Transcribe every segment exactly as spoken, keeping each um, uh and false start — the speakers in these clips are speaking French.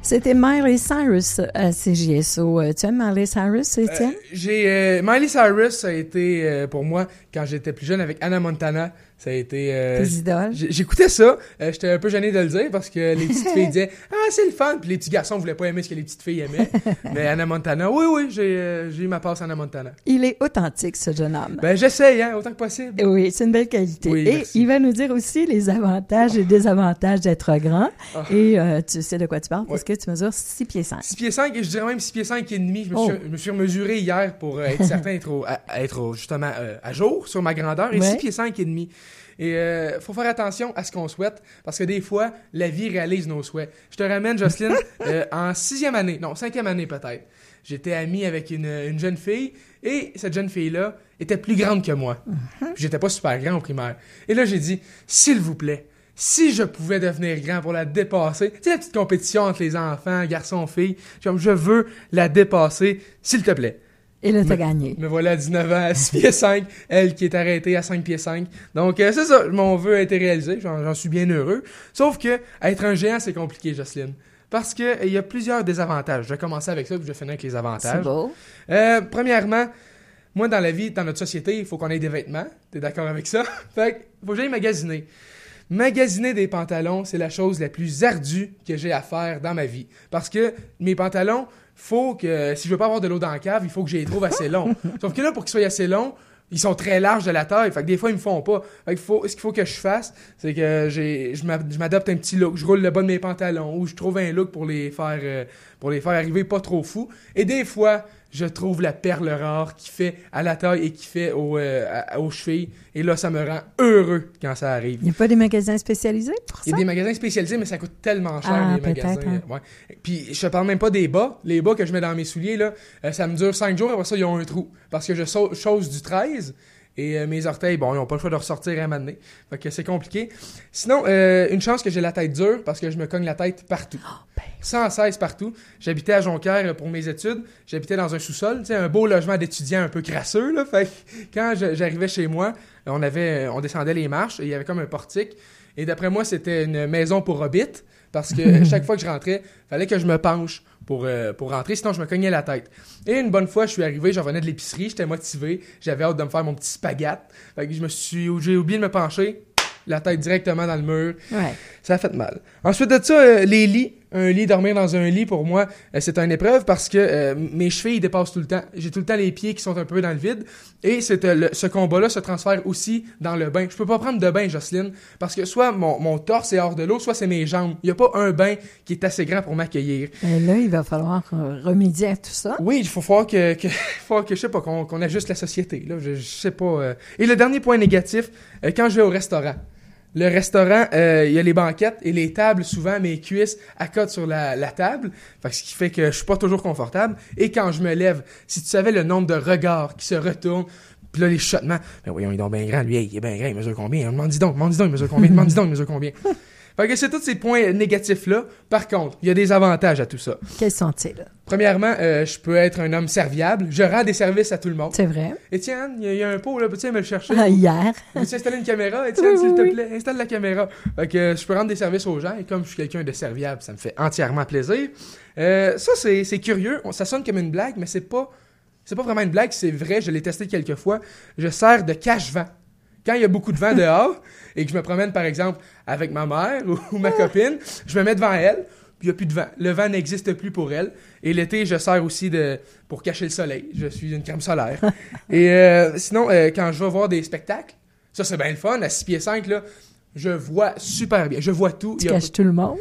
C'était Miley Cyrus à C J S O. Tu aimes Miley Cyrus, Étienne? Euh, j'ai euh, Miley Cyrus, ça a été euh, pour moi quand j'étais plus jeune avec Hannah Montana. Ça a été. Euh, Tes idoles? J'écoutais ça. Euh, J'étais un peu gêné de le dire parce que les petites filles disaient ah c'est le fun, puis les petits garçons voulaient pas aimer ce que les petites filles aimaient. Mais Hannah Montana, oui oui, j'ai euh, j'ai eu ma passe Hannah Montana. Il est authentique ce jeune homme. Ben j'essaye hein, autant que possible. Oui, c'est une belle qualité. Oui, et merci. il va nous dire aussi les avantages et désavantages d'être grand. Oh. Et euh, tu sais de quoi tu parles Ouais. parce que tu mesures six pieds cinq. six pieds cinq et je dirais même six pieds cinq et demi. Je me, Oh. suis, je me suis mesuré hier pour euh, être certain d'être au- à, à être au- justement euh, à jour sur ma grandeur et Ouais. six pieds cinq et demi. Et euh, faut faire attention à ce qu'on souhaite parce que des fois, la vie réalise nos souhaits. Je te ramène, Jocelyne, euh, en sixième année, non, cinquième année peut-être. J'étais ami avec une, une jeune fille et cette jeune fille-là était plus grande que moi. Mm-hmm. J'étais pas super grand au primaire. Et là, j'ai dit, s'il vous plaît, si je pouvais devenir grand pour la dépasser, tu sais, la petite compétition entre les enfants, garçons, filles, comme je veux la dépasser, s'il te plaît. Et là, t'as Me- gagné. Me voilà à dix-neuf ans, à six pieds cinq, elle qui est arrêtée à cinq pieds cinq. Donc, euh, c'est ça, mon vœu a été réalisé, j'en j'en suis bien heureux. Sauf que, être un géant, c'est compliqué, Jocelyne. Parce que il y a plusieurs désavantages. Je vais commencer avec ça, puis je vais finir avec les C'est avantages. beau. Euh, premièrement, moi, dans la vie, dans notre société, il faut qu'on ait des vêtements. T'es d'accord avec ça? Fait que, faut que j'aille magasiner. Magasiner des pantalons, c'est la chose la plus ardue que j'ai à faire dans ma vie. Parce que mes pantalons, faut que, si je veux pas avoir de l'eau dans la cave, il faut que je les trouve assez longs. Sauf que là, pour qu'ils soient assez longs, ils sont très larges de la taille. Fait que des fois, ils me font pas. Fait que faut, ce qu'il faut que je fasse, c'est que j'ai, je m'ad- je m'adopte un petit look. Je roule le bas de mes pantalons ou je trouve un look pour les faire, euh, pour les faire arriver pas trop fous. Et des fois, je trouve la perle rare qui fait à la taille et qui fait au, euh, à- aux chevilles. Et là, ça me rend heureux quand ça arrive. Il n'y a pas des magasins spécialisés pour Il y ça? a des magasins spécialisés, mais ça coûte tellement cher, Ah, les peut-être, magasins. hein. Ouais. Puis, je te parle même pas des bas. Les bas que je mets dans mes souliers, là, euh, ça me dure cinq jours, après ça, ils ont un trou. Parce que je sau- chose du treize, et euh, mes orteils, bon, ils n'ont pas le choix de ressortir à un moment donné. Fait que c'est compliqué. Sinon, euh, une chance que j'ai la tête dure, parce que je me cogne la tête partout. ben. Sans cesse partout. J'habitais à Jonquière pour mes études. J'habitais dans un sous-sol, tu sais, un beau logement d'étudiants un peu crasseux, là. Fait que quand je- j'arrivais chez moi, on avait, on descendait les marches, et il y avait comme un portique. Et d'après moi, c'était une maison pour hobbits, parce que chaque fois que je rentrais, fallait que je me penche pour, euh, pour rentrer, sinon je me cognais la tête. Et une bonne fois, je suis arrivé, j'en revenais de l'épicerie, j'étais motivé, j'avais hâte de me faire mon petit spaghette. Fait que je me suis, j'ai oublié de me pencher, la tête directement dans le mur. Ouais. Ça a fait mal. Ensuite de ça, euh, les lits. Un lit, dormir dans un lit, pour moi, euh, c'est une épreuve parce que euh, mes chevilles dépassent tout le temps. J'ai tout le temps les pieds qui sont un peu dans le vide. Et c'est, euh, le- ce combat-là se transfère aussi dans le bain. Je peux pas prendre de bain, Jocelyne, parce que soit mon, mon torse est hors de l'eau, soit c'est mes jambes. Il y a pas un bain qui est assez grand pour m'accueillir. Mais là, il va falloir euh, remédier à tout ça. Oui, il faut falloir que, que, faut que je sais pas, qu'on, qu'on ajuste la société. Là, je, je sais pas. euh. Et le dernier point négatif, euh, quand je vais au restaurant. Le restaurant, euh, il y a les banquettes et les tables, souvent mes cuisses accotent sur la, la table, fait que ce qui fait que je suis pas toujours confortable. Et quand je me lève, si tu savais le nombre de regards qui se retournent, puis là les chuchotements, ben voyons, il est donc bien grand, lui, hey, il est bien grand, il mesure combien? Demande dis donc, demande dis donc, il mesure combien? Demande dis donc, il mesure combien? Fait que c'est tous ces points négatifs-là. Par contre, il y a des avantages à tout ça. Quels sont-ils? Premièrement, euh, je peux être un homme serviable. Je rends des services à tout le monde. C'est vrai. Étienne, il y, a- il y a un pot, là, peux-tu aller me le chercher? Ah, hier. Peux-tu installer une caméra, Étienne, Oui, s'il oui, te oui. plaît? Installe la caméra. Fait que euh, je peux rendre des services aux gens et comme je suis quelqu'un de serviable, ça me fait entièrement plaisir. Euh, ça, c'est, c'est curieux. On- Ça sonne comme une blague, mais c'est pas, c'est pas vraiment une blague, c'est vrai. Je l'ai testé quelques fois. Je sers de cache-vent. Quand il y a beaucoup de vent dehors et que je me promène, par exemple, avec ma mère ou, ou ma copine, je me mets devant elle, puis il n'y a plus de vent. Le vent n'existe plus pour elle. Et l'été, je sers aussi de pour cacher le soleil. Je suis une crème solaire. Et euh, sinon, euh, quand je vais voir des spectacles, ça, c'est bien le fun. À six pieds cinq, là, je vois super bien. Je vois tout. Tu Il y a- caches tout le monde.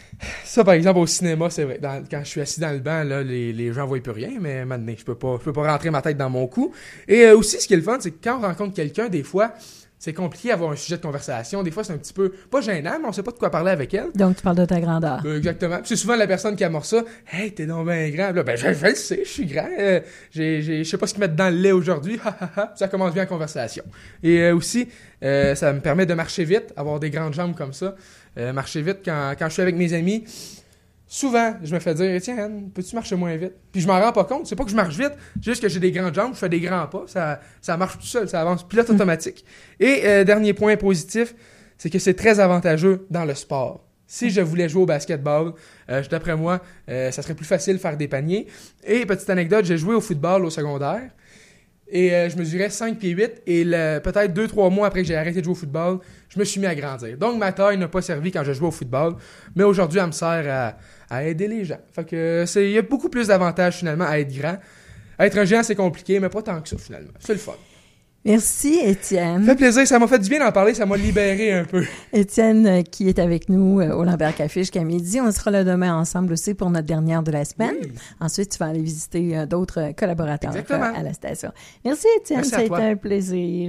Ça, par exemple, au cinéma, c'est vrai. Dans- quand je suis assis dans le banc, là, les, les gens voient plus rien, mais maintenant, je peux pas, je peux pas rentrer ma tête dans mon cou. Et euh, aussi, ce qui est le fun, c'est que quand on rencontre quelqu'un, des fois, c'est compliqué d'avoir un sujet de conversation. Des fois, c'est un petit peu, pas gênant, mais on sait pas de quoi parler avec elle. Donc, tu parles de ta grandeur. Euh, exactement. Puis c'est souvent la personne qui amorce ça. Hey, t'es donc bien grand. Puis là, ben, je, je le sais, je suis grand. Euh, j'ai, j'ai, je sais pas ce qu'ils mettent dans le lait aujourd'hui. Ha, ha, ha. Ça commence bien la conversation. Et euh, aussi, euh, ça me permet de marcher vite, avoir des grandes jambes comme ça. Euh, marcher vite quand, quand je suis avec mes amis. Souvent, je me fais dire, tiens, Anne, peux-tu marcher moins vite? Puis je m'en rends pas compte. C'est pas que je marche vite, c'est juste que j'ai des grandes jambes, je fais des grands pas. Ça, ça marche tout seul, ça avance. Pilote automatique. Et euh, dernier point positif, c'est que c'est très avantageux dans le sport. Si je voulais jouer au basketball, euh, d'après moi, euh, ça serait plus facile de faire des paniers. Et petite anecdote, j'ai joué au football au secondaire. Et euh, je mesurais cinq pieds huit. Et le, peut-être deux trois mois après que j'ai arrêté de jouer au football, je me suis mis à grandir. Donc ma taille n'a pas servi quand je jouais au football. Mais aujourd'hui, elle me sert à, à aider les gens. Fait que c'est, il y a beaucoup plus d'avantages finalement à être grand. Être un géant, c'est compliqué, mais pas tant que ça finalement. C'est le fun. Merci, Étienne. Ça fait plaisir, ça m'a fait du bien d'en parler, ça m'a libéré un peu. Étienne, euh, qui est avec nous euh, au Lambert Café jusqu'à midi. On sera là demain ensemble aussi pour notre dernière de la semaine. Oui. Ensuite, tu vas aller visiter euh, d'autres collaborateurs euh, à la station. Merci, Étienne. Merci ça a été un plaisir.